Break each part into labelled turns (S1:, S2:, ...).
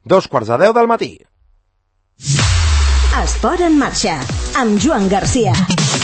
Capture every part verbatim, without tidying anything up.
S1: dos quarts de deu del matí.
S2: Esport en marxa, amb Joan Garcia.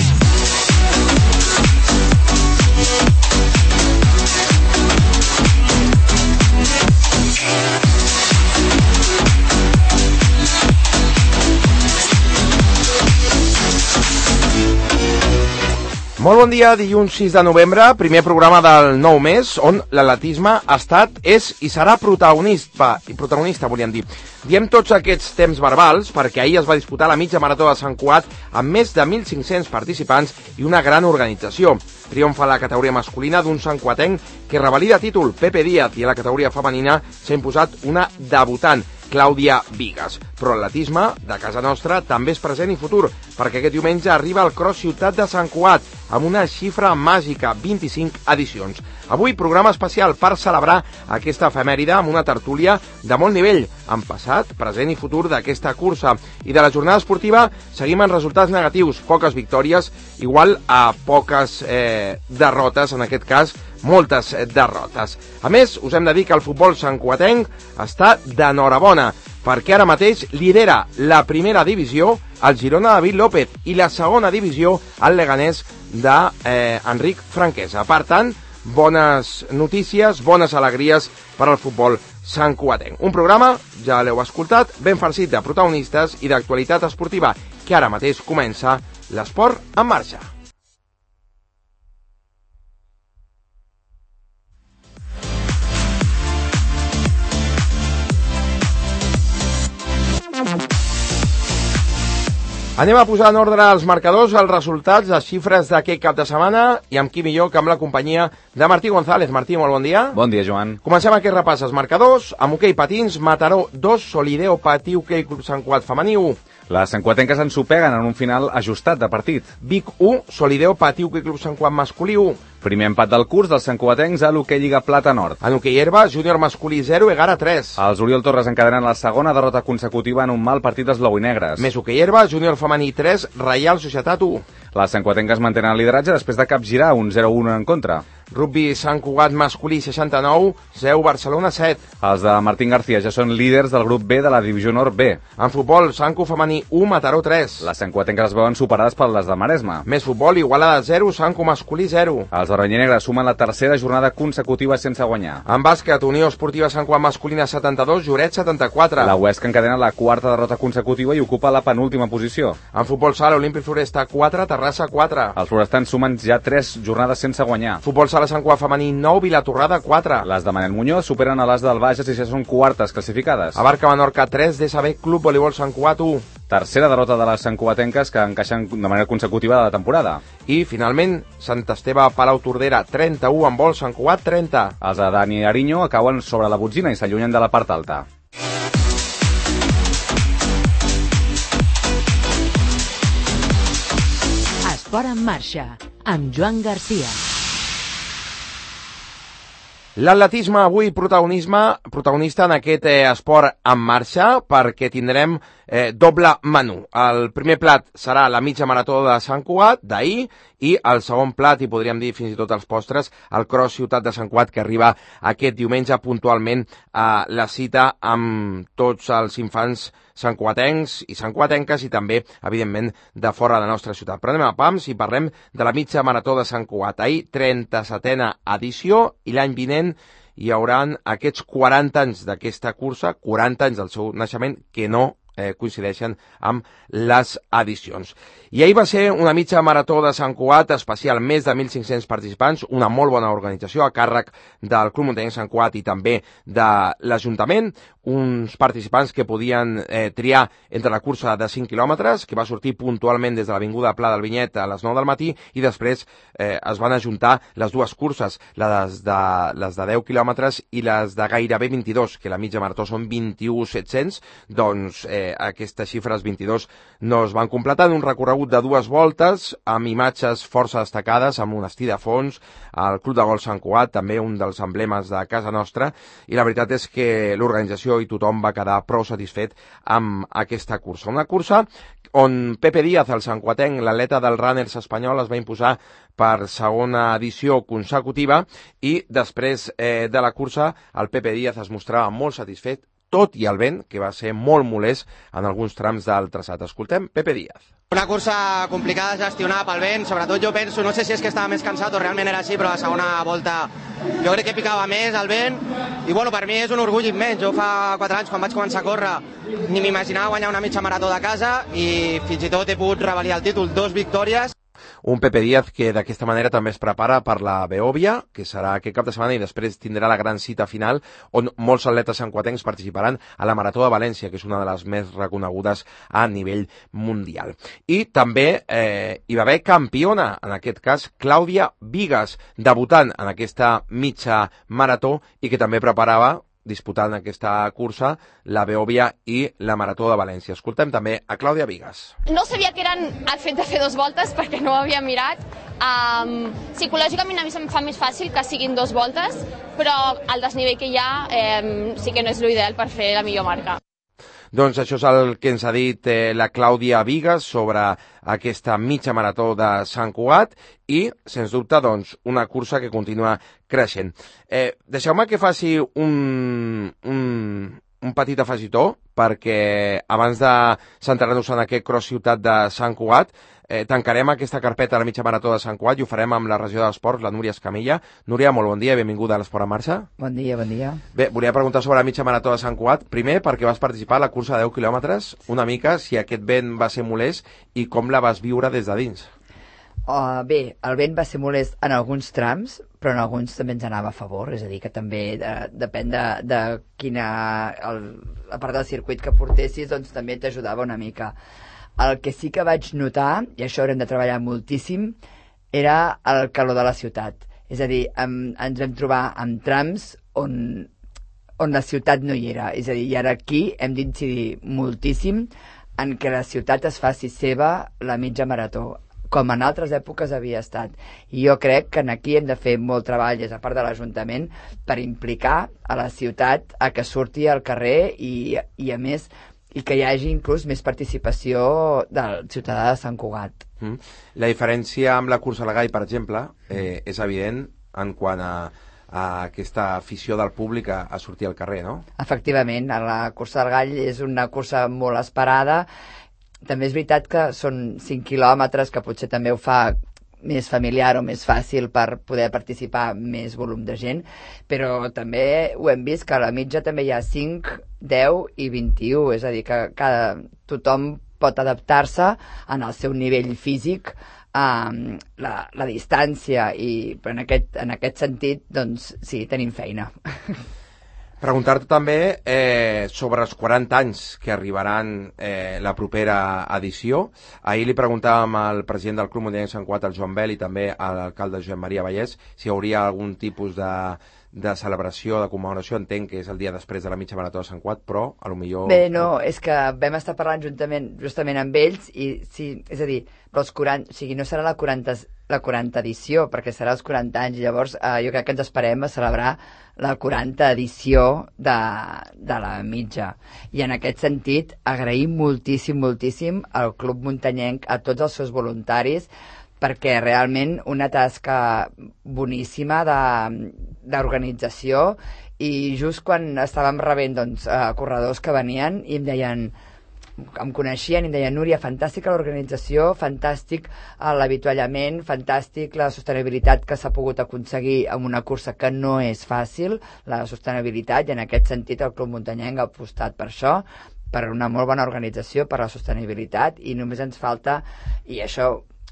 S1: Molt bon dia, dilluns sis de novembre, primer programa del nou mes, on l'atletisme ha estat, és i serà protagonista, protagonista volíem dir. Diem tots aquests temps verbals perquè ahir es va disputar la mitja marató de Sant Cugat amb més de mil cinc-cents participants i una gran organització. Triomfa la categoria masculina d'un santcuatenc que revalida títol, Pepe Díaz, i a la categoria femenina s'ha imposat una debutant, Clàudia Vigas. Però l'atletisme de casa nostra també és present i futur, perquè aquest diumenge arriba al Cross Ciutat de Sant Cugat amb una xifra màgica, vint-i-cinc edicions. Avui programa especial per celebrar aquesta efemèride amb una tertúlia de molt nivell, en passat, present i futur d'aquesta cursa. I de la jornada esportiva seguim en resultats negatius, poques victòries, igual a poques eh, derrotes, en aquest cas, moltes derrotes. A més, us hem de dir que el futbol santcuatenc està d'enhorabona, perquè ara mateix lidera la primera divisió el Girona David López i la segona divisió el Leganés d'Enric eh, Franquesa. Per tant, bones notícies, bones alegries per al futbol santcuatenc. Un programa, ja l'heu escoltat, ben farcit de protagonistes i d'actualitat esportiva, que ara mateix comença l'Esport en marxa. Anem a posar en ordre els marcadors, els resultats, les xifres d'aquest cap de setmana i amb qui millor que amb la companyia de Martí González. Martí, molt bon dia.
S3: Bon dia, Joan.
S1: Comencem aquest repàs als marcadors. Amb hoquei patins, Mataró dos, Solideo Patí Hoquei Club Sant Cugat femení u.
S3: Les santcuatenques s'ensopeguen en un final ajustat de partit.
S1: Vic u, Solideo Patí Hoquei Club Sant Cugat masculí u.
S3: Primer empat del curs dels santcuatencs a l'hoquei Lliga Plata Nord.
S1: En hoquei herba, júnior masculí zero, Egara tres.
S3: Els Oriol Torres encadenen la segona derrota consecutiva en un mal partit dels blau i negres.
S1: Més hoquei herba, júnior femení tres, Reial Societat u.
S3: Les santcuatenques mantenen el lideratge després de capgirar un zero a un en contra.
S1: Rugby Sant Cugat masculí seixanta-nou, zero Barcelona set.
S3: Els de Martín García ja són líders del grup B de la divisió Nord B.
S1: En futbol, Santcu femení u, Mataró tres.
S3: Les santcuatenques es veuen superades per les de Maresme.
S1: Més futbol, Igualada zero, Santcu masculí zero.
S3: Els de Ronya sumen la tercera jornada consecutiva sense guanyar.
S1: En bàsquet, Unió Esportiva Sant Cugat masculina setanta-dos, Lloret setanta-quatre.
S3: La Huesca encadena la quarta derrota consecutiva i ocupa la penúltima posició.
S1: En futbol sala, Olímpic Floresta quatre, Terrassa quatre.
S3: Els florestans sumen ja tres jornades sense guanyar.
S1: Futbol sala Sant Cugat femení nou, Vilatorrada quatre.
S3: Les de Manel Muñoz superen a les del Bages i ja són quartes classificades.
S1: Abarca Menorca tres, D S B Club Voleibol Sant Cugat u.
S3: Tercera derrota de les santcuatenques que encaixen de manera consecutiva de la temporada.
S1: I, finalment, Sant Esteve Palau Tordera trenta-u, en vol Sant Cugat trenta.
S3: Els de Dani Ariño cauen sobre la botzina i s'allunyen de la part alta.
S2: Esport en marxa, amb Joan Garcia.
S1: L'atletisme avui protagonisme, protagonista en aquest eh, esport en marxa, perquè tindrem eh, doble menú. El primer plat serà la mitja marató de Sant Cugat d'ahir i el segon plat, i podríem dir fins i tot els postres, el Cross Ciutat de Sant Cugat, que arriba aquest diumenge puntualment a la cita amb tots els infants santcuatencs i santcuatenques i també, evidentment, de fora de la nostra ciutat. Però anem a pams i parlem de la mitja marató de Sant Cugat. Ahir, trenta-setena edició, i l'any vinent hi haurà aquests quaranta anys d'aquesta cursa, quaranta anys del seu naixement, que no eh, coincideixen amb les edicions. I ahir va ser una mitja marató de Sant Cugat especial, més de mil cinc-cents participants, una molt bona organització a càrrec del Club Muntanyenc Sant Cugat i també de l'Ajuntament, uns participants que podien eh, triar entre la cursa de cinc quilòmetres, que va sortir puntualment des de l'Avinguda Pla del Vinyet a les nou del matí, i després eh, es van ajuntar les dues curses, les de, les de deu quilòmetres i les de gairebé vint-i-dos, que la mitja marató són vint-i-u mil set-cents, doncs eh, aquestes xifres vint-i-dos no es van completar en un recorregut de dues voltes, amb imatges força destacades, amb un estí de fons, el Club de Golf Sant Cugat, també un dels emblemes de casa nostra, i la veritat és que l'organització i tothom va quedar prou satisfet amb aquesta cursa. Una cursa on Pepe Díaz, el santcuatenc, l'atleta del Runners espanyol, es va imposar per segona edició consecutiva, i després eh, de la cursa el Pepe Díaz es mostrava molt satisfet, tot i el vent, que va ser molt molest en alguns trams del traçat. Escoltem Pepe Díaz.
S4: Una cursa complicada de gestionar pel vent, sobretot jo penso, no sé si és que estava més cansat o realment era així, però la segona volta jo crec que picava més el vent i bueno, per mi és un orgull immens. Jo fa quatre anys quan vaig començar a córrer ni m'imaginava guanyar una mitja marató de casa i fins i tot he pogut revalidar el títol, dos victòries.
S1: Un Pepe Díaz que d'aquesta manera també es prepara per la Beòvia, que serà aquest cap de setmana, i després tindrà la gran cita final on molts atletes santcugatencs participaran a la Marató de València, que és una de les més reconegudes a nivell mundial. I també eh, hi va haver campiona, en aquest cas Clàudia Vigas, debutant en aquesta mitja marató i que també preparava disputant aquesta cursa la Beòvia i la Marató de València. Escoltem també a Clàudia Vigas.
S5: No sabia que eren el fet de fer dos voltes perquè no ho havia mirat. Um, psicològicament a mi se'm fa més fàcil que siguin dos voltes, però el desnivell que hi ha eh, sí que no és l'ideal per fer la millor marca.
S1: Doncs això és el que ens ha dit eh, la Clàudia Vigas sobre aquesta mitja marató de Sant Cugat i, sens dubte, doncs, una cursa que continua creixent. Eh, deixeu-me que faci un, un, un petit afegitó perquè abans de centrar-nos en aquest cross ciutat de Sant Cugat Eh, tancarem aquesta carpeta a la mitja marató de Sant Cugat i ho farem amb la regió d'Esports, la Núria Escamilla. Núria, molt bon dia i benvinguda a l'Esport en Marxa.
S6: Bon dia, bon dia.
S1: Bé, volia preguntar sobre la mitja marató de Sant Cugat. Primer, perquè vas participar a la cursa de deu quilòmetres, una mica si aquest vent va ser molest i com la vas viure des de dins.
S6: Uh, bé, el vent va ser molest en alguns trams, però en alguns també ens anava a favor, és a dir, que també de, depèn de, de quina el, la part del circuit que portessis, doncs també t'ajudava una mica. El que sí que vaig notar, i això haurem de treballar moltíssim, era el calor de la ciutat. És a dir, em, ens vam trobar en trams on, on la ciutat no hi era. És a dir, i ara aquí hem d'incidir moltíssim en que la ciutat es faci seva la mitja marató, com en altres èpoques havia estat. I jo crec que aquí hem de fer molt treball, des a part de l'Ajuntament, per implicar a la ciutat a que surti al carrer i, i a més, i que hi hagi inclús més participació del ciutadà de Sant Cugat.
S1: Mm. La diferència amb la cursa al gall, per exemple, eh, és evident en quant a, a aquesta afició del públic a, a sortir al carrer, no?
S6: Efectivament, la cursa del gall és una cursa molt esperada. També és veritat que són cinc quilòmetres, que potser també ho fa més familiar o més fàcil per poder participar més volum de gent, però també ho hem vist que a la mitja també hi ha cinc, deu i vint-i-u, és a dir, que cada, tothom pot adaptar-se en el seu nivell físic a la, la distància i en aquest, en aquest sentit, doncs sí, tenim feina.
S1: Preguntar-te també eh, sobre els quaranta anys que arribaran eh, la propera edició. Ahir li preguntàvem al president del Club Muntanyenc Sant Cugat, el Joan Bel, i també a l'alcalde Josep Maria Vallès, si hi hauria algun tipus de, de celebració, de commemoració. Entenc que és el dia després de la mitja marató de Sant Cugat, però a lo millor...
S6: Bé, no, és que vam estar parlant juntament, justament amb ells, i sí, és a dir, els quaranta, o sigui, no serà la quaranta, la quaranta edició, perquè serà els quaranta anys, i llavors eh, jo crec que ens esperem a celebrar la quaranta edició de, de la mitja. I en aquest sentit, agraïm moltíssim, moltíssim al Club Muntanyenc, a tots els seus voluntaris, perquè realment una tasca boníssima d'organització, i just quan estàvem rebent doncs, eh, corredors que venien i em deien, em coneixien i em deien, Núria, fantàstica l'organització, fantàstic l'avituallament, fantàstic la sostenibilitat que s'ha pogut aconseguir amb una cursa que no és fàcil, la sostenibilitat, i en aquest sentit el Club Muntanyenc ha apostat per això, per una molt bona organització, per la sostenibilitat, i només ens falta, i això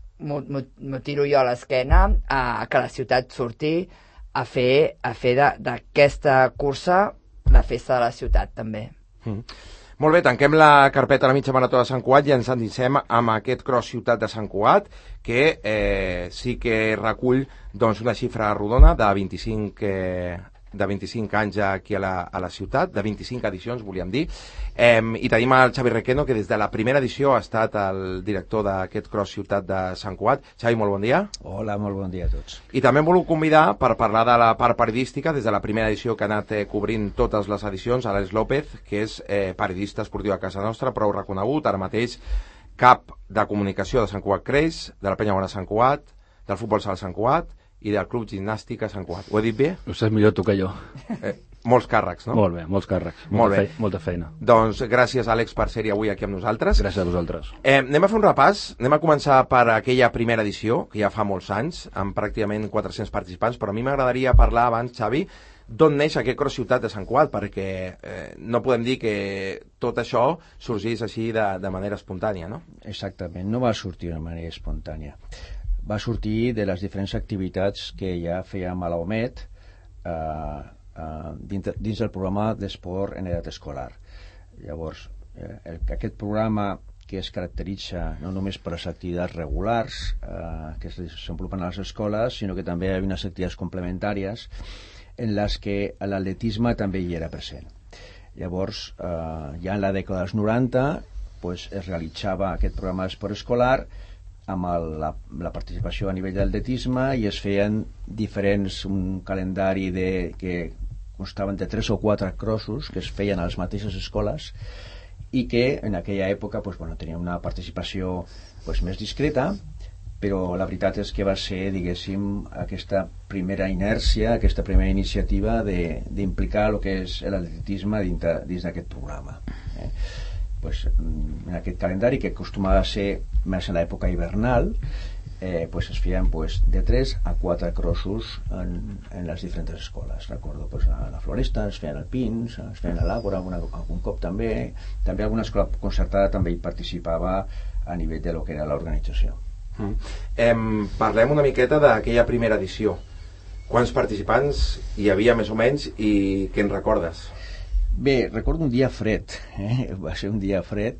S6: m'ho tiro jo a l'esquena, a que la ciutat surti a fer, a fer d'aquesta cursa la festa de la ciutat també.
S1: Mm. Molt bé, tanquem la carpeta a la mitja marató de Sant Cugat i ens endinsem amb aquest cross ciutat de Sant Cugat, que eh, sí que recull doncs, una xifra rodona de vint-i-cinc, eh, de vint-i-cinc anys aquí a la, a la ciutat, de vint-i-cinc edicions, volíem dir. Eh, I tenim el Xavi Requeno, que des de la primera edició ha estat el director d'aquest cross ciutat de Sant Cugat. Xavi, molt bon dia.
S7: Hola, molt bon dia a tots.
S1: I també em voleu convidar per parlar de la part periodística, des de la primera edició que ha anat eh, cobrint totes les edicions, Àlex López, que és eh, periodista esportiu a casa nostra, prou reconegut, ara mateix cap de comunicació de Sant Cugat Creix, de la Penya Bona Sant Cugat, del Futbol Sala Sant Cugat i del Club Gimnàstic a Sant Cugat. Ho he dit bé?
S7: Ho saps millor tu que jo.
S1: Eh, molts càrrecs, no?
S3: Molt bé, molts càrrecs.
S1: Molt
S3: Molta,
S1: bé.
S3: Fe, molta feina.
S1: Doncs gràcies, Àlex, per ser-hi avui aquí amb nosaltres.
S3: Gràcies a vosaltres.
S1: Eh, anem a fer un repàs. Anem a començar per aquella primera edició, que ja fa molts anys, amb pràcticament quatre-cents participants, però a mi m'agradaria parlar abans, Xavi, d'on neix aquest Cross Ciutat de Sant Cugat, perquè eh, no podem dir que tot això sorgís així de, de manera espontània, no?
S7: Exactament, no va sortir de manera espontània. Va sortir de les diferents activitats que ja fèiem a la O M E D eh, eh, dins, dins del programa d'esport en edat escolar. Llavors, eh, el, aquest programa que es caracteritza no només per les activitats regulars eh, que es desenvolupen a les escoles, sinó que també hi ha unes activitats complementàries en les que l'atletisme també hi era present. Llavors, eh, ja en la dècada dels noranta, pues, es realitzava aquest programa d'esport escolar amb el, la, la participació a nivell d'atletisme i es feien diferents, un calendari de, que constaven de tres o quatre crossos que es feien a les mateixes escoles i que en aquella època pues, bueno, tenia una participació pues, més discreta, però la veritat és que va ser, diguéssim, aquesta primera inèrcia, aquesta primera iniciativa d'implicar el que és l'atletisme dins d'aquest programa. Eh? Pues, en aquest calendari, que acostumava a ser més en l'època hivernal, eh, pues, es feien pues, de tres a quatre crossos en, en les diferents escoles. Recordo pues, a la Floresta, es feien al Pins, es feien a l'Àgora, algun cop també. També alguna escola concertada també hi participava a nivell de lo que era l'organització.
S1: Mm. Em, parlem una miqueta d'aquella primera edició. Quants participants hi havia més o menys i què en recordes?
S7: Bé, recordo un dia fred, eh? Va ser un dia fred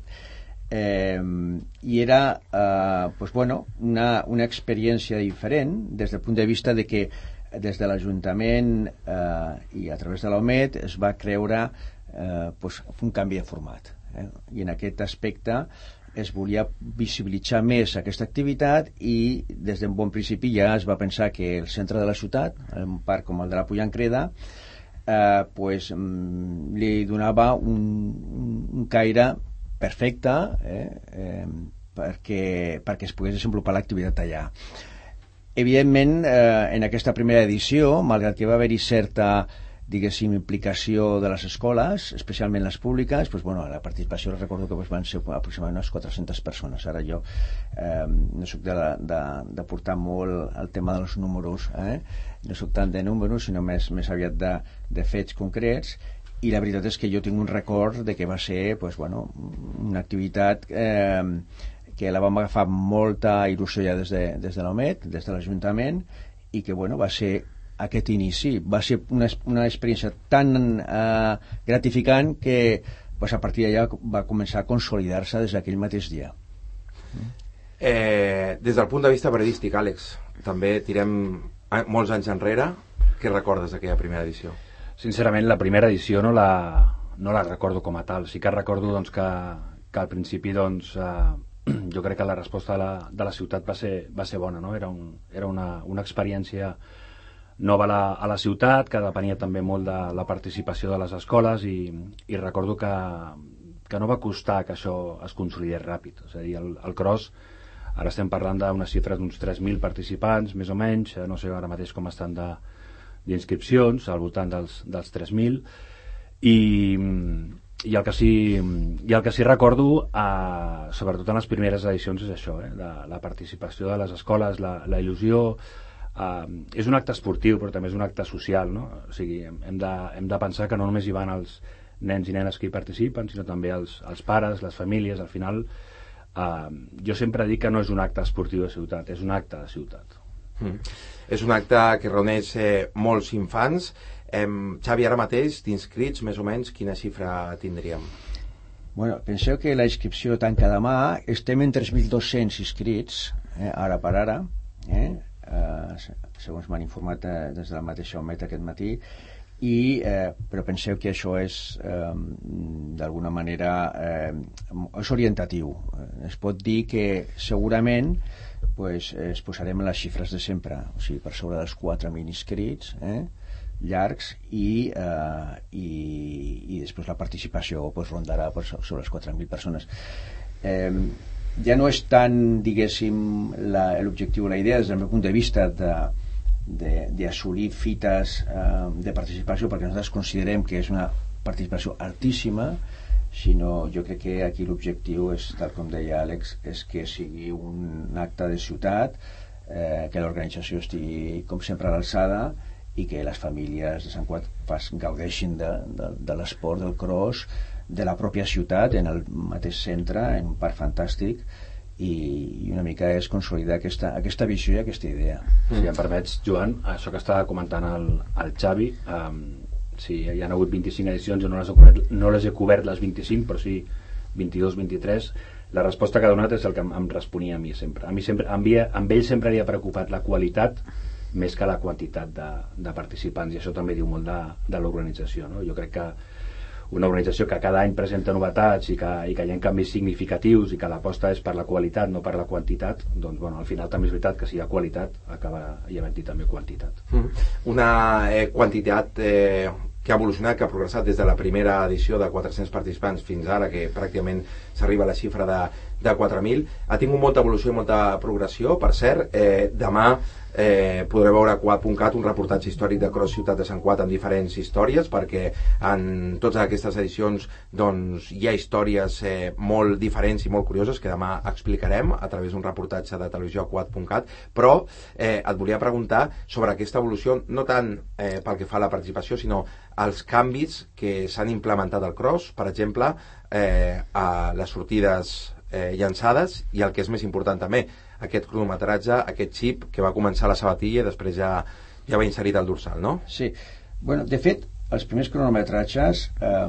S7: eh, i era eh, pues bueno, una, una experiència diferent des del punt de vista de que des de l'Ajuntament eh, i a través de l'O M E D es va creure eh, pues, un canvi de format eh? I en aquest aspecte es volia visibilitzar més aquesta activitat i des d'un bon principi ja es va pensar que el centre de la ciutat, un parc com el de la Pollancreda, eh, pues, mm, li donava un, un caire perfecte eh, eh, perquè, perquè es pogués desenvolupar l'activitat allà. Evidentment, eh, en aquesta primera edició, malgrat que va haver-hi certa diguéssim, implicació de les escoles, especialment les públiques, pues, bueno, la participació recordo que pues, van ser aproximadament unes quatre-centes persones. Ara jo eh, no soc de, la, de, de portar molt el tema dels números, eh? No soc tant de números, sinó més, més aviat de, de fets concrets, i la veritat és que jo tinc un record de que va ser pues, bueno, una activitat eh, que la vam agafar molta il·lusió ja des de, des de l'O M E D, des de l'Ajuntament, i que bueno, va ser aquest inici, va ser una, una experiència tan eh, gratificant que pues, a partir d'allà va començar a consolidar-se des d'aquell mateix dia.
S1: Eh, des del punt de vista periodístic, Àlex, també tirem molts anys enrere. Què recordes d'aquella primera edició?
S3: Sincerament, la primera edició no la, no la recordo com a tal. Sí que recordo doncs, que, que al principi doncs, eh, jo crec que la resposta de la, de la ciutat va ser, va ser bona, no? Era, un, era una, una experiència nova a la, a la ciutat, que depenia també molt de la participació de les escoles i, i recordo que, que no va costar que això es consolidés ràpid. És a dir, el, el cross, ara estem parlant d'una xifra d'uns tres mil participants, més o menys, no sé ara mateix com estan d'inscripcions, al voltant dels, dels tres mil, i, i, el que sí, i el que sí recordo, eh, sobretot en les primeres edicions, és això, eh, la, la participació de les escoles, la, la il·lusió. Uh, és un acte esportiu però també és un acte social, no? O sigui, hem, hem, de, hem de pensar que no només hi van els nens i nenes que hi participen, sinó també els, els pares, les famílies. Al final uh, jo sempre dic que no és un acte esportiu de ciutat, és un acte de ciutat.
S1: Mm. És un acte que reuneix eh, molts infants. eh, Xavi, ara mateix d'inscrits més o menys quina xifra tindríem?
S7: Bueno, penseu que la inscripció tanca demà, estem en tres mil dos-cents inscrits eh, ara per ara, eh? Uh, segons m'han informat uh, des de la mateixa O M E D aquest matí, i, uh, però penseu que això és uh, d'alguna manera uh, és orientatiu. Uh, es pot dir que segurament pues, es posarem les xifres de sempre, o sigui, per sobre dels quatre mil inscrits eh, llargs, i, uh, i, i després la participació pues, rondarà pues, sobre les quatre mil persones. eh, ja no és tant, diguéssim, l'objectiu, la idea des del meu punt de vista de, d'assolir fites eh, de participació, perquè nosaltres considerem que és una participació altíssima, sinó jo crec que aquí l'objectiu és, tal com deia Àlex, és que sigui un acte de ciutat, eh, que l'organització estigui com sempre a l'alçada i que les famílies de Sant Cugat pas, gaudeixin de, de, de l'esport, del cross, de la pròpia ciutat, en el mateix centre, en un parc fantàstic, i, i una mica és consolidar aquesta, aquesta visió i aquesta idea.
S3: Si em permets, Joan, això que estava comentant el, el Xavi, um, sí, hi ha hagut vint-i-cinc edicions, jo no les he cobert, no les he cobert les vint-i-cinc, però sí vint-i-dos, vint-i-tres. La resposta que ha donat és el que em, em responia a mi sempre. A mi sempre, amb, amb ell sempre havia preocupat la qualitat més que la quantitat de, de participants, i això també diu molt de, de l'organització, no? Jo crec que una organització que cada any presenta novetats i que, i que hi ha canvis significatius i que l'aposta és per la qualitat, no per la quantitat, doncs bueno, al final també és veritat que si hi ha qualitat acaba hi havent-hi també quantitat.
S1: Una eh, quantitat eh, que ha evolucionat, que ha progressat des de la primera edició de quatre-cents participants fins ara, que pràcticament s'arriba a la xifra de, de quatre mil. Ha tingut molta evolució i molta progressió. Per cert, eh, demà eh, podreu veure a Cugat punt cat un reportatge històric de Cross Ciutat de Sant Cugat amb diferents històries, perquè en totes aquestes edicions doncs, hi ha històries eh, molt diferents i molt curioses que demà explicarem a través d'un reportatge de televisió a Cugat punt cat. Però eh, et volia preguntar sobre aquesta evolució, no tant eh, pel que fa a la participació, sinó els canvis que s'han implementat al cross, per exemple, eh, a les sortides eh, llançades, i el que és més important també, aquest cronometratge, aquest xip que va començar a la sabatilla i després ja, ja va inserit al dorsal, no?
S7: Sí. Bueno, de fet, els primers cronometratges, eh,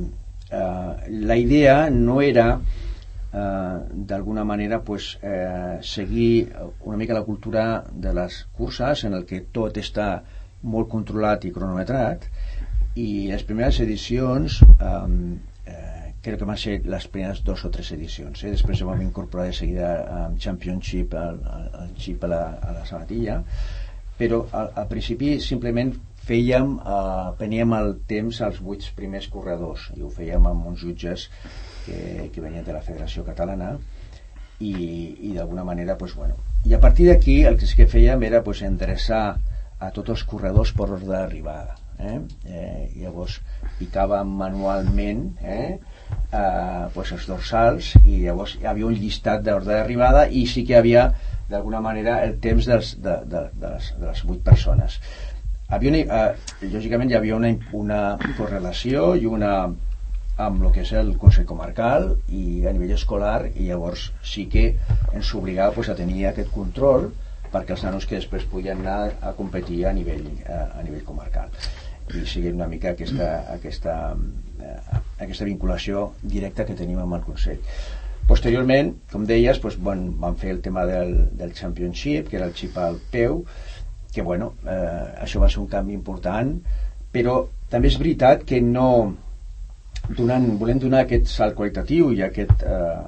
S7: eh, la idea no era eh, d'alguna manera pues, eh, seguir una mica la cultura de les curses en el que tot està molt controlat i cronometrat, i les primeres edicions eh, eh, crec que van ser les primeres dos o tres edicions, eh? Després vam incorporar de seguida um, Championship el, el xip a la, a la sabatilla, però al, al principi simplement fèiem uh, preníem el temps als vuit primers corredors i ho fèiem amb uns jutges que, que venien de la Federació Catalana i, i d'alguna manera pues, bueno. I a partir d'aquí el que sí que fèiem era pues, endreçar a tots els corredors per ordre d'arribada. Eh? Eh, llavors picàvem manualment eh, eh, pues els dorsals i llavors hi havia un llistat d'ordre d'arribada i sí que hi havia d'alguna manera el temps dels, de, de, de, les, de les vuit persones. Havia una, eh, lògicament hi havia una, una correlació i una amb el que és el Consell Comarcal i a nivell escolar, i llavors sí que ens obligava pues, a tenir aquest control perquè els nanos que després podien anar a competir a nivell, a, a nivell comarcal, i sigui una mica aquesta, aquesta, eh, aquesta vinculació directa que tenim amb el Consell. Posteriorment, com deies, doncs, bueno, vam fer el tema del, del Championship, que era el xip al peu, que bueno, eh, això va ser un canvi important, però també és veritat que no donant, volem donar aquest salt qualitatiu i aquest eh,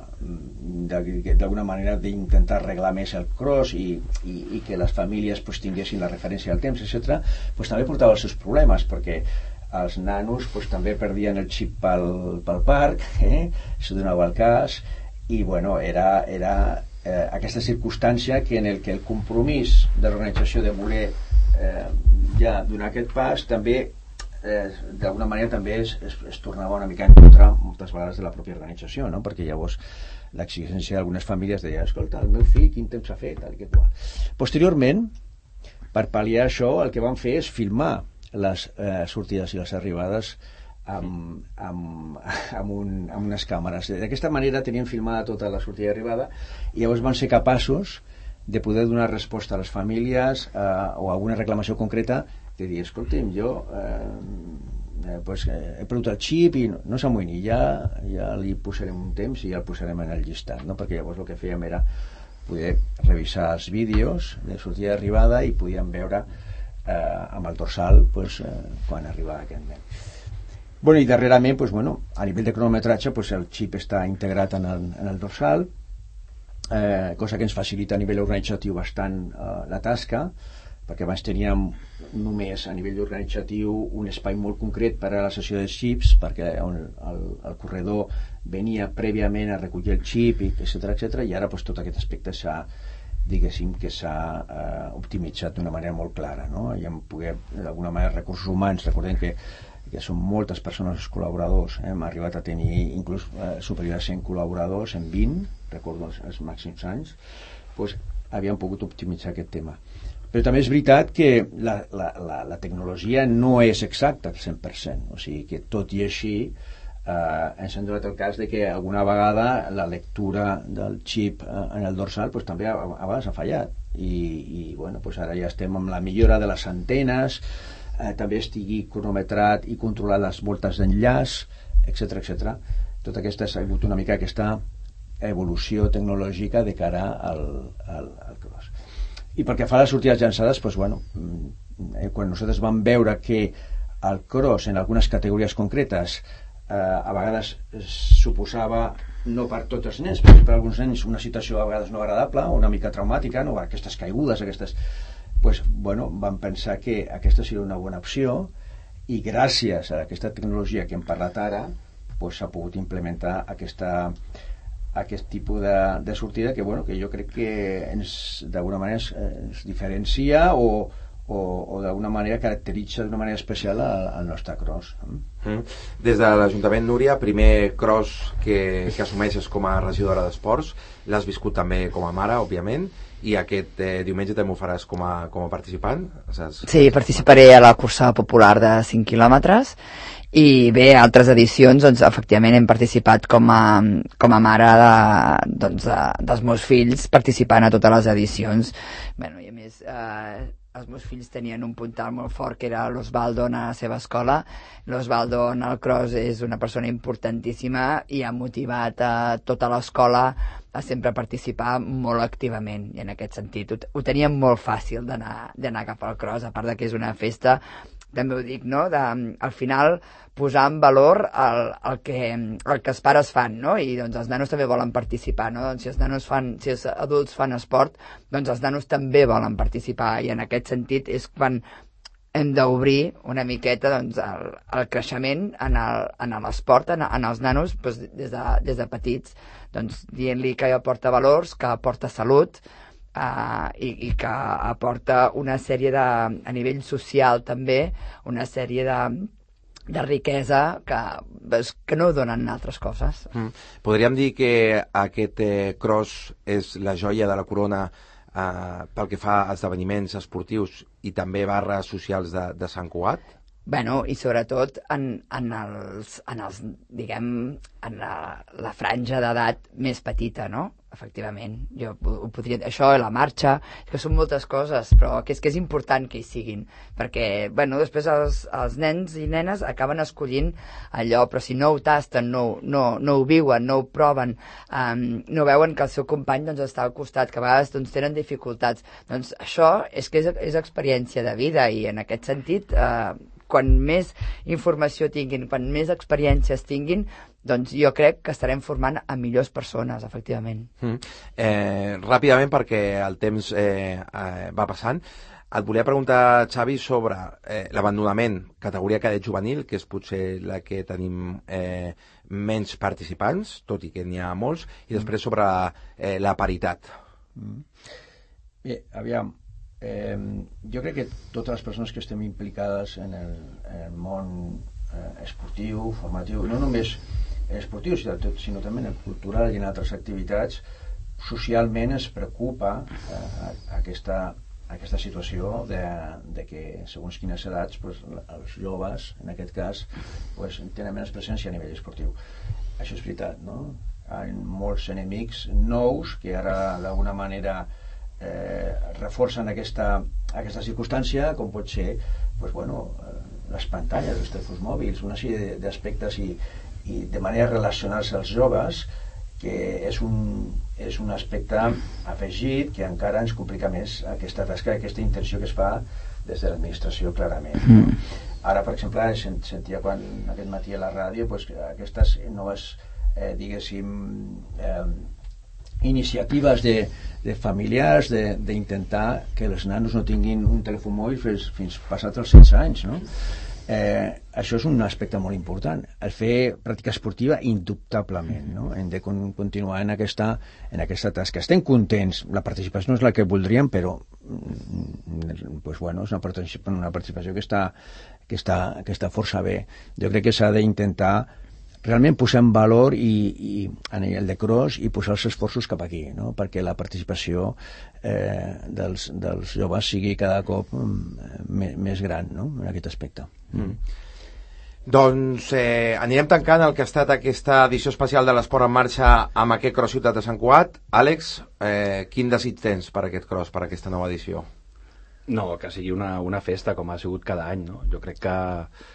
S7: d'alguna manera d'intentar arreglar més el cross i, i, i que les famílies pues, tinguessin la referència al temps, etcètera, pues, també portava els seus problemes, perquè els nanos pues, també perdien el xip pel, pel parc, eh? Això donava el cas, i bueno, era, era eh, aquesta circumstància que en el que el compromís de l'organització de voler eh, ja donar aquest pas també eh, d'alguna manera també es, es, es tornava una mica en contra moltes vegades de la pròpia organització, no? Perquè llavors l'exigència d'algunes famílies deia, escolta, el meu fill quin temps ha fet, tal i que qual. Posteriorment, per pal·liar això, el que van fer és filmar les eh, sortides i les arribades amb, amb, amb, un, amb unes càmeres. D'aquesta manera tenien filmada tota la sortida i arribada, i llavors van ser capaços de poder donar resposta a les famílies eh, o a alguna reclamació concreta, de dir, escolta'm, jo eh, eh, pues, eh, he perdut el xip i no, no s'amoïni, ja, ja li posarem un temps i ja el posarem en el llistat, no? Perquè llavors el que fèiem era poder revisar els vídeos de sortida i arribada i podíem veure eh, amb el dorsal pues, eh, quan arribava aquest nen. Bueno, i darrerament, pues, bueno, a nivell de cronometratge, pues, el xip està integrat en el, en el dorsal, eh, cosa que ens facilita a nivell organitzatiu bastant eh, la tasca, perquè abans teníem només a nivell organitzatiu un espai molt concret per a la sessió de xips, perquè el, el, el corredor venia prèviament a recollir el xip, etcètera, etcètera, i ara pues, tot aquest aspecte s'ha diguéssim que s'ha eh, optimitzat d'una manera molt clara, no? I en poder, d'alguna manera, recursos humans, recordem que, que són moltes persones els col·laboradors, eh? Hem arribat a tenir inclús eh, superior a cent col·laboradors en vint, recordo els, els màxims anys, doncs havíem pogut optimitzar aquest tema. Però també és veritat que la, la, la, la tecnologia no és exacta al cent per cent, o sigui que tot i així eh, ens hem donat el cas de que alguna vegada la lectura del xip eh, en el dorsal pues, també a, a vegades ha fallat i, i bueno, pues ara ja estem amb la millora de les antenes, eh, també estigui cronometrat i controlat les voltes d'enllaç, etcètera etcètera. Tot aquesta ha sigut una mica aquesta evolució tecnològica de cara al, al, al cross. I pel que fa a les sortides llançades, doncs, bueno, eh, quan nosaltres vam veure que el cross en algunes categories concretes eh, a vegades suposava, no per tots els nens, però per alguns nens una situació a vegades no agradable, una mica traumàtica, no? Aquestes caigudes, aquestes... Pues, bueno, vam pensar que aquesta seria una bona opció i gràcies a aquesta tecnologia que hem parlat ara pues, s'ha pogut implementar aquesta... aquest tipus de, de sortida que, bueno, que jo crec que ens d'alguna manera es, es diferencia o, o, o d'alguna manera caracteritza d'una manera especial al, al nostre cross.
S1: Mm. Des de l'Ajuntament, Núria, primer cross que, que assumeixes com a regidora d'esports, l'has viscut també com a mare, òbviament, i aquest eh, diumenge també ho faràs com a, com a participant? Saps?
S6: Sí, participaré a la cursa popular de cinc quilòmetres i bé, altres edicions doncs, efectivament hem participat com a, com a mare de, doncs, de, dels meus fills participant a totes les edicions. Bueno, i a més eh, els meus fills tenien un puntal molt fort que era l'Osvaldo en la seva escola. L'Osvaldo en el cross és una persona importantíssima i ha motivat a tota l'escola a sempre participar molt activament i en aquest sentit ho, ho teníem molt fàcil d'anar d'anar cap al cross, a part de que és una festa, també ho dic, no? De, al final posar en valor el, el, que, el que els pares fan, no? I doncs els nanos també volen participar, no? Doncs si els nanos fan, si els adults fan esport, doncs els nanos també volen participar i en aquest sentit és quan hem d'obrir una miqueta doncs, el, el creixement en l'esport, en, en els nanos doncs, des, de, des de petits, doncs dient-li que aporta valors, que aporta salut, Uh, i, i que aporta una sèrie de, a nivell social també, una sèrie de, de riquesa que, que no donen altres coses.
S1: Mm. Podríem dir que aquest eh, cross és la joia de la corona eh, pel que fa a esdeveniments esportius i també barres socials de, de Sant Cugat?
S6: Bueno, i sobretot en, en, els, en els, diguem, en la, la franja d'edat més petita, no? Efectivament, jo ho podria dir, això, la marxa, que són moltes coses, però que és que és important que hi siguin, perquè, bueno, després els, els nens i nenes acaben escollint allò, però si no ho tasten, no, no, no ho viuen, no ho proven, um, no veuen que el seu company doncs, està al costat, que a vegades doncs, tenen dificultats, doncs això és que és, és experiència de vida i en aquest sentit, eh, quan més informació tinguin, quan més experiències tinguin, doncs jo crec que estarem formant a millors persones, efectivament.
S1: Mm. Eh, ràpidament, perquè el temps eh, eh, va passant, et volia preguntar, Xavi, sobre eh, l'abandonament, categoria cadet juvenil, que és potser la que tenim eh, menys participants, tot i que n'hi ha molts, i després sobre eh, la paritat.
S7: Mm. Bé, aviam, eh, jo crec que totes les persones que estem implicades en el, en el món eh, esportiu, formatiu, no només esportiu, sinó, sinó també en el cultural i en altres activitats, socialment es preocupa eh, aquesta, aquesta situació de, de que segons quines edats pues, els joves, en aquest cas, pues, tenen menys presència a nivell esportiu. Això és veritat, no? Hi ha molts enemics nous que ara d'alguna manera eh, reforcen aquesta, aquesta circumstància, com pot ser pues, bueno, les pantalles, els telèfons mòbils, una sèrie d'aspectes i, i de manera de relacionar-se als joves que és un, és un aspecte afegit que encara ens complica més aquesta tasca, aquesta intenció que es fa des de l'administració clarament. Mm. Ara, per exemple, sentia quan aquest matí a la ràdio pues, aquestes noves eh, diguéssim eh, iniciatives de, de familiars d'intentar que els nanos no tinguin un telèfon mòbil fins, fins passat els setze anys, no? Eh, això és un aspecte molt important. El fer pràctica esportiva, indubtablement, no? Hem de con continuar en aquesta, en aquesta tasca. Estem contents, la participació no és la que voldríem, però pues bueno, és una participació, una participació que, està, que, està, que està força bé. Jo crec que s'ha d'intentar realment posar en valor i, i a nivell de cross i posar els esforços cap aquí, no? Perquè la participació eh, dels, dels joves sigui cada cop més, més gran, no? En aquest aspecte.
S1: Mm. Doncs eh, anirem tancant el que ha estat aquesta edició especial de l'Esport en Marxa amb aquest Cross Ciutat de Sant Cugat. Àlex, eh, quin desig tens per aquest cross, per aquesta nova edició?
S3: No, que sigui una, una festa com ha sigut cada any, no? Jo crec que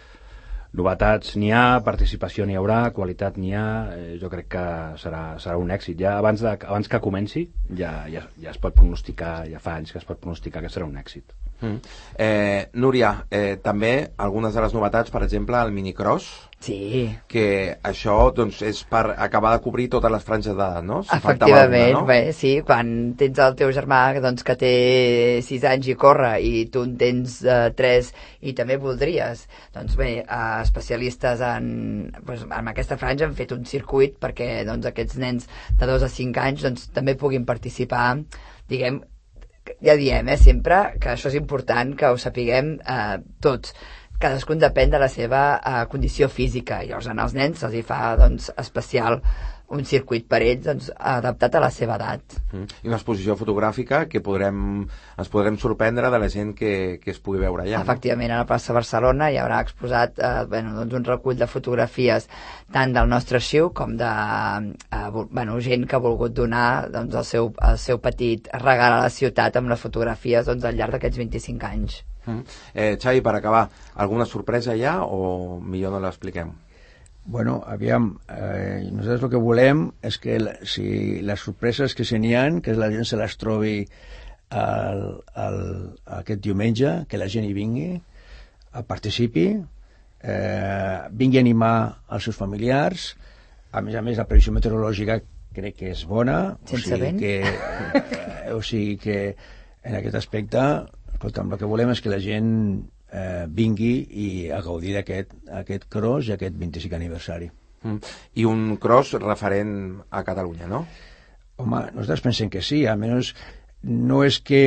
S3: novetats n'hi ha, participació n'hi haurà, qualitat n'hi ha, eh, jo crec que serà, serà un èxit. Ja abans, de, abans que comenci ja, ja, ja es pot pronosticar, ja fa anys que es pot pronosticar que serà un èxit.
S1: Mm. Eh, Núria, eh, també algunes de les novetats, per exemple, el minicross.
S6: Sí.
S1: Que això doncs, és per acabar de cobrir totes les franges d'edat, no? Si
S6: efectivament,
S1: alguna, no?
S6: Bé, sí, quan tens el teu germà doncs, que té sis anys i corre i tu en tens uh, tres i també voldries, doncs bé, uh, especialistes en, doncs, en aquesta franja han fet un circuit perquè doncs, aquests nens de dos a cinc anys doncs, també puguin participar, diguem, ja diem, eh, sempre que això és important que ho sapiguem eh, tots. Cadascun depèn de la seva eh, condició física i llavors als nens se'ls hi fa doncs, especial un circuit per ells doncs, adaptat a la seva edat.
S1: Mm. I una exposició fotogràfica que podrem, ens podrem sorprendre de la gent que, que es pugui veure allà.
S6: Efectivament, no? A la plaça Barcelona hi haurà exposat eh, bueno, doncs un recull de fotografies tant del nostre arxiu com de eh, bueno, gent que ha volgut donar doncs, el, seu, el seu petit regal a la ciutat amb les fotografies doncs, al llarg d'aquests vint-i-cinc anys.
S1: Mm. Eh, Xavi, per acabar, alguna sorpresa ja o millor no l'expliquem?
S7: Bueno, aviam, eh, nosaltres el que volem és que la, si les sorpreses que se n'hi ha, que la gent se les trobi al, al, aquest diumenge, que la gent hi vingui, a participi, eh, vingui a animar els seus familiars, a més a més la previsió meteorològica crec que és bona,
S6: sense
S7: o sigui
S6: vent.
S7: Que, eh, o sigui que en aquest aspecte, escolta'm, el que volem és que la gent Eh, vingui i a gaudir d'aquest aquest cross i aquest vint-i-cinquè aniversari.
S1: Mm. I un cross referent a Catalunya, no?
S7: Home, nosaltres pensem que sí, almenys no és que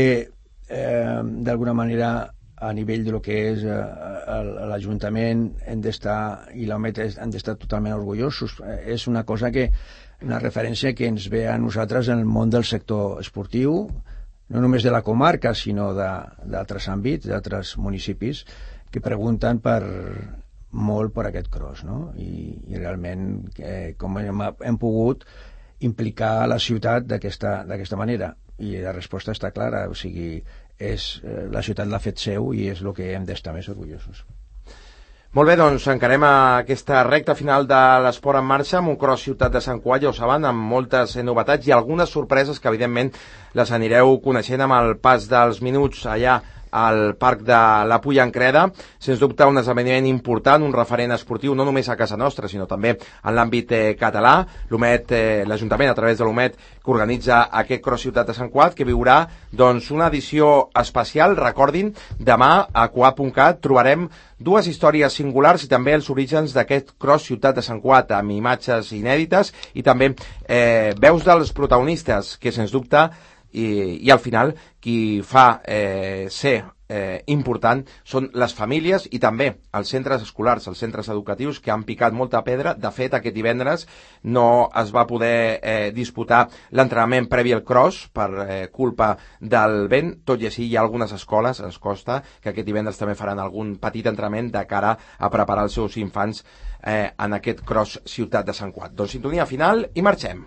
S7: eh, d'alguna manera a nivell de lo que és eh, l'Ajuntament hem d'estar i l'O M E T han d'estar totalment orgullosos. Eh, és una cosa que, una referència que ens ve a nosaltres en el món del sector esportiu, no només de la comarca, sinó d'altres àmbits, d'altres municipis, que pregunten per molt per aquest cross, no? I, i realment eh, com hem, hem pogut implicar la ciutat d'aquesta manera. I la resposta està clara, o sigui, és, eh, la ciutat l'ha fet seu i és el que hem d'estar més orgullosos.
S1: Molt bé, doncs encarem a aquesta recta final de l'Esport en Marxa amb un cross Ciutat de Sant Cugat, ja ho saben, amb moltes novetats i algunes sorpreses que evidentment les anireu coneixent amb el pas dels minuts allà al Parc de la Pulla en Creda. Sens dubte un esdeveniment important, un referent esportiu no només a casa nostra, sinó també en l'àmbit eh, català. L'O M E T, eh, l'Ajuntament a través de l'O M E T que organitza aquest Cross Ciutat de Sant Cugat, que viurà doncs una edició especial. Recordin, demà a cuap punt cat trobarem dues històries singulars i també els orígens d'aquest Cross Ciutat de Sant Cugat, amb imatges inèdites i també eh, veus dels protagonistes, que sens dubte I, i al final qui fa eh, ser eh, important són les famílies i també els centres escolars, els centres educatius que han picat molta pedra. De fet, aquest divendres no es va poder eh, disputar l'entrenament previ al cross per eh, culpa del vent, tot i així hi ha algunes escoles, ens costa, que aquest divendres també faran algun petit entrenament de cara a preparar els seus infants eh, en aquest cross Ciutat de Sant Cugat. Doncs sintonia final i marxem.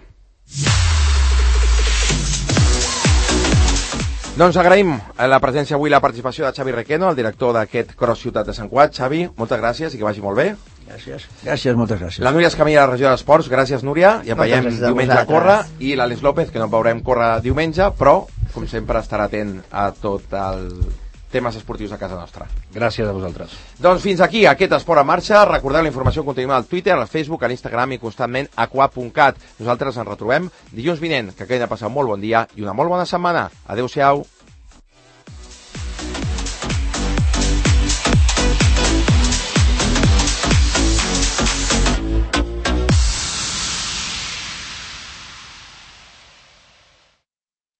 S1: Doncs agraïm la presència avui i la participació de Xavi Requeno, el director d'aquest Cross Ciutat de Sant Cugat. Xavi, moltes gràcies i que vagi molt bé.
S7: Gràcies, gràcies, moltes gràcies.
S1: La Núria Escamilla, de la regió d'Esports, gràcies Núria, i en veiem diumenge a córrer, i l'Àlex López, que no veurem córrer diumenge, però, com sempre, estarà atent a tot el temes esportius a casa nostra.
S3: Gràcies a vosaltres.
S1: Doncs fins aquí aquest Esport en Marxa. Recordeu la informació continua al Twitter, al Facebook, a l'Instagram i constantment a cuap punt cat. Nosaltres ens retrobem dilluns vinent. Que acabin de passar un molt bon dia i una molt bona setmana. Adéu-siau.